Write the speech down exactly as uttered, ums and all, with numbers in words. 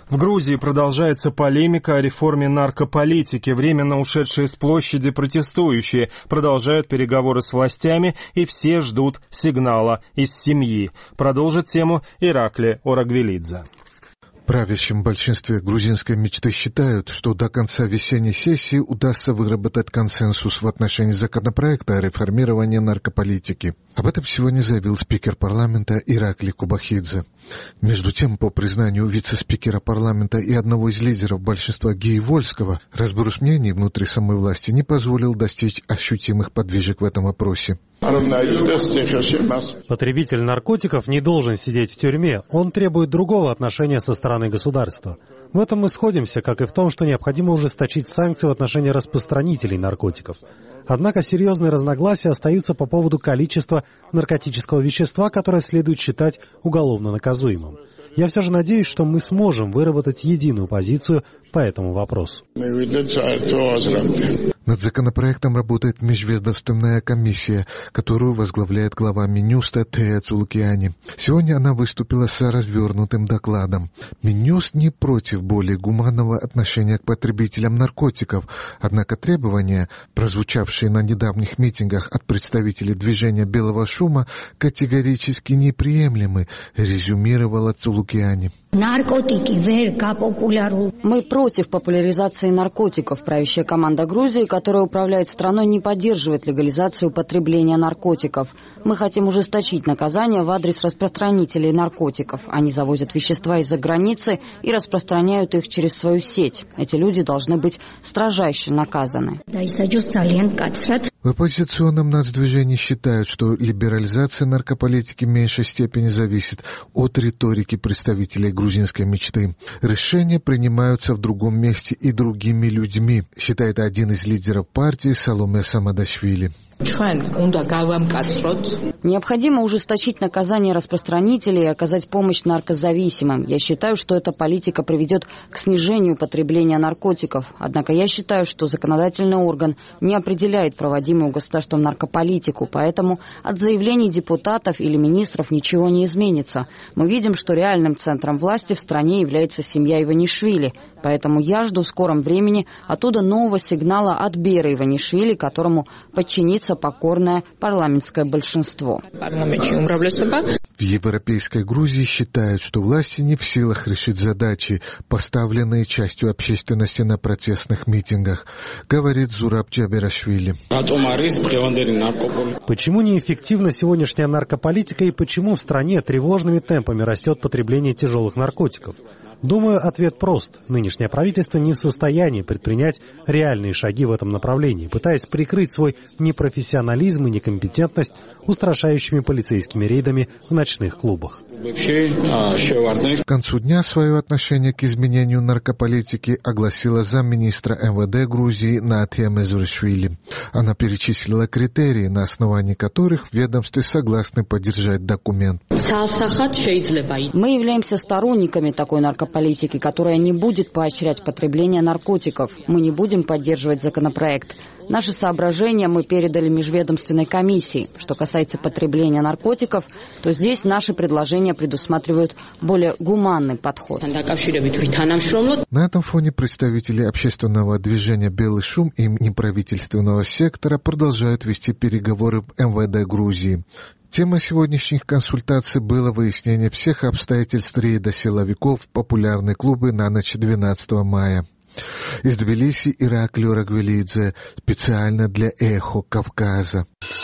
В Грузии продолжается полемика о реформе наркополитики. Временно ушедшие с площади протестующие продолжают переговоры с властями, и все ждут сигнала из семьи. Продолжит тему Иракли Орагвелидзе. В правящем большинстве грузинской мечты считают, что до конца весенней сессии удастся выработать консенсус в отношении законопроекта о реформировании наркополитики. Об этом сегодня заявил спикер парламента Иракли Кубахидзе. Между тем, по признанию вице-спикера парламента и одного из лидеров большинства Геи Вольского, разброс мнений внутри самой власти не позволил достичь ощутимых подвижек в этом вопросе. Потребитель наркотиков не должен сидеть в тюрьме, он требует другого отношения со стороны государства. В этом мы сходимся, как и в том, что необходимо ужесточить санкции в отношении распространителей наркотиков. Однако серьезные разногласия остаются по поводу количества наркотического вещества, которое следует считать уголовно наказуемым. Я все же надеюсь, что мы сможем выработать единую позицию по этому вопросу. Над законопроектом работает межведомственная комиссия, которую возглавляет глава Минюста Тея Цулукиани. Сегодня она выступила с развернутым докладом. Минюст не против более гуманного отношения к потребителям наркотиков, однако требования, прозвучавшие на недавних митингах от представителей движения «Белого шума», категорически неприемлемы, резюмировала Цулукиани. Мы против популяризации наркотиков. Правящая команда Грузии, которая управляет страной, не поддерживает легализацию употребления наркотиков. Мы хотим ужесточить наказания в адрес распространителей наркотиков. Они завозят вещества из-за границы и распространяют их через свою сеть. Эти люди должны быть строжайше наказаны. В оппозиционном нацдвижении считают, что либерализация наркополитики в меньшей степени зависит от риторики представителей грузинской мечты. Решения принимаются в другом месте и другими людьми, считает один из лидеров партии Саломе Самадашвили. Необходимо ужесточить наказание распространителей и оказать помощь наркозависимым. Я считаю, что эта политика приведет к снижению потребления наркотиков. Однако я считаю, что законодательный орган не определяет проводимую государством наркополитику, поэтому от заявлений депутатов или министров ничего не изменится. Мы видим, что реальным центром власти в стране является семья Иванишвили. Поэтому я жду в скором времени оттуда нового сигнала от Беры Иванишвили, которому подчинится покорное парламентское большинство. В европейской Грузии считают, что власти не в силах решить задачи, поставленные частью общественности на протестных митингах, говорит Зураб Джаберашвили. Почему неэффективна сегодняшняя наркополитика и почему в стране тревожными темпами растет потребление тяжелых наркотиков? Думаю, ответ прост. Нынешнее правительство не в состоянии предпринять реальные шаги в этом направлении, пытаясь прикрыть свой непрофессионализм и некомпетентность устрашающими полицейскими рейдами в ночных клубах. К концу дня свое отношение к изменению наркополитики огласила замминистра эм вэ дэ Грузии Натия Мезуришвили. Она перечислила критерии, на основании которых в ведомстве согласны поддержать документ. Мы являемся сторонниками такой наркополитики, которая не будет поощрять потребление наркотиков. Мы не будем поддерживать законопроект. Наши соображения мы передали межведомственной комиссии. Что касается потребления наркотиков, то здесь наши предложения предусматривают более гуманный подход. На этом фоне представители общественного движения «Белый шум» и неправительственного сектора продолжают вести переговоры в эм вэ дэ Грузии. Темой сегодняшних консультаций было выяснение всех обстоятельств рейда силовиков в популярные клубы на ночь двенадцатого мая. Из Тбилиси Иракли Орагвелидзе специально для «Эхо Кавказа».